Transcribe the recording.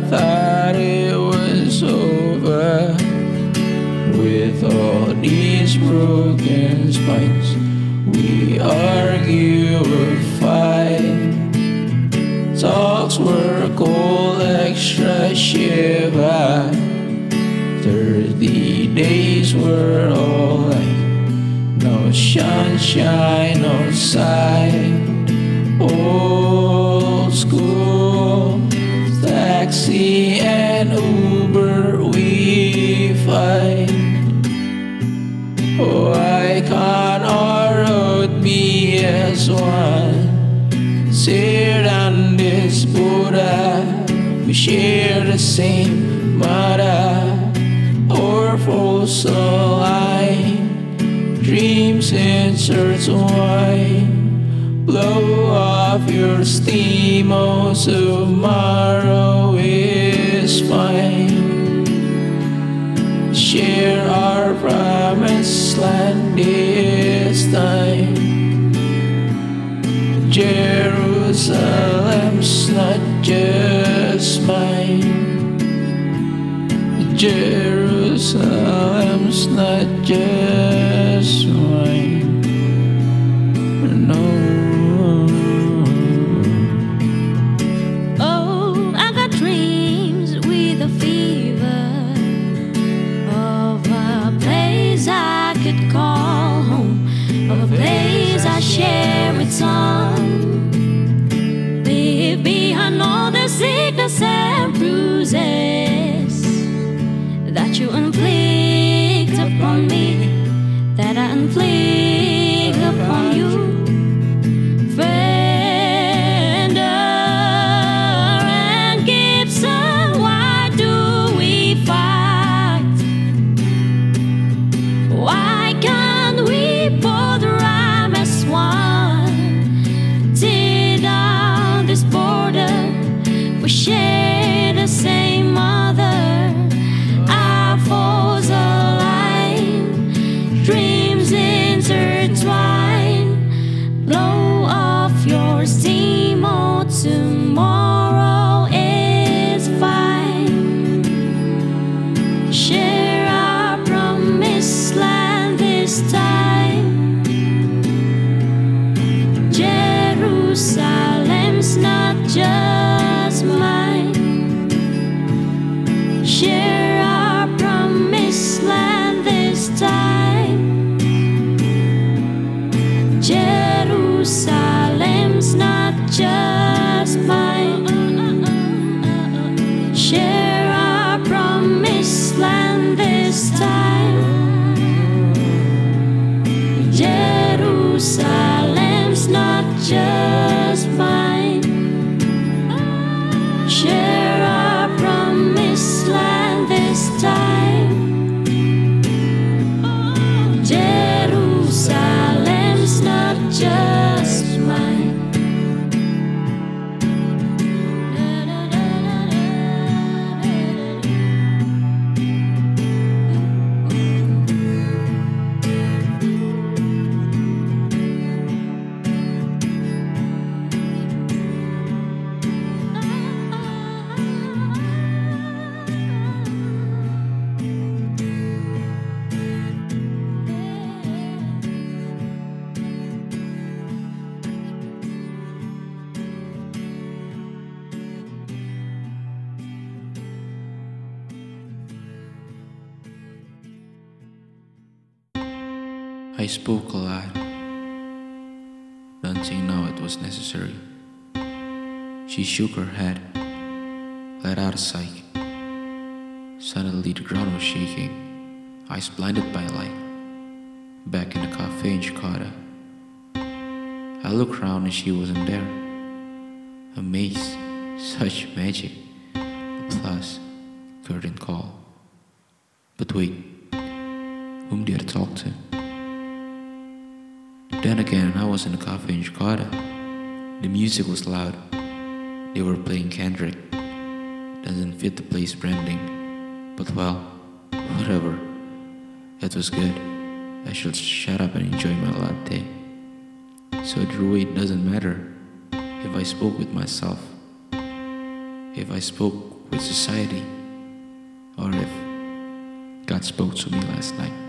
thought it was over. With all these broken spines, we argue or fight. Talks were cold, extra shiver. 30 days were alright. No sunshine outside. Old school taxi and Uber we fight. Oh, I can't road BS1. Sit on this Buddha. We share the same mother. Or false line. Dreams intertwine. Blow off your steam, oh, tomorrow is fine. Share our promised land this time. Jerusalem's not just mine. Jerusalem's not just mine. No. Oh, I got dreams with a fever of a place I could call home, of a place I share with some. Leave behind all the sickness and bruises that you inflict upon me, that I inflict upon you. Fender and Gibson, why do we fight? Why can't we both rhyme as one? Tear down this border, we share the same mother. Our foes align, dreams intertwine. Blow off your steam, oh, tomorrow is fine. Share our promised land this time. Jerusalem's not just mine. Share our promised land this time. Jerusalem's not just mine. Share our promised land this time. Jerusalem's not just mine. Share our promised land this time. Jerusalem's not just mine. I spoke a lot. Don't think now it was necessary. She shook her head, let out a sigh. Suddenly the ground was shaking, eyes blinded by light. Back in the cafe in Jakarta. I looked around and she wasn't there. Amazed, such magic. Plus, curtain call. But wait, whom did I talk to? Then again, I was in a cafe in Jakarta. The music was loud. They were playing Kendrick. Doesn't fit the place branding. But well, whatever. It was good. I should shut up and enjoy my latte. So Drew, it doesn't matter if I spoke with myself. If I spoke with society, or if God spoke to me last night.